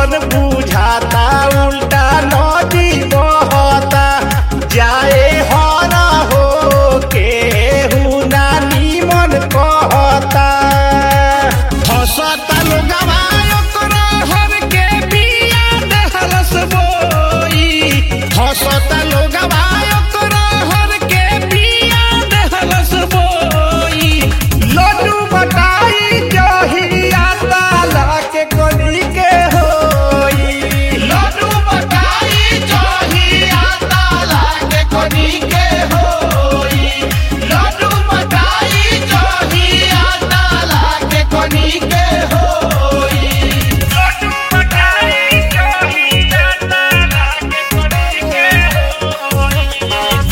मन बुझाता उल्टा नदी बहता जाए हरा हो के नानी मन कहता हंसता लोगवा ओकरा हर के बिया देहलस बोई हंसता लोगवा ओकरा हर के बिया देहलस बोई लड्डू बटाई जहिया ताला के कोनी के होई लड्डू बटाई जहिया ताला के कोनी के होई लड्डू बटाई जहिया ताला के कोनी के होई लड्डू बटाई जहिया ताला के कोनी के होई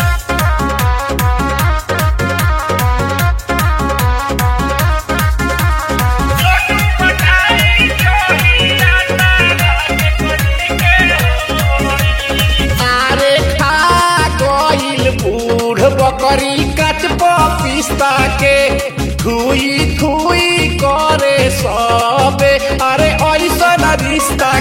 आरे खा गइल बूढ़ बकरी कच पिस्ता के खुई खुई करे सबे अरे ऐसन रिश्ता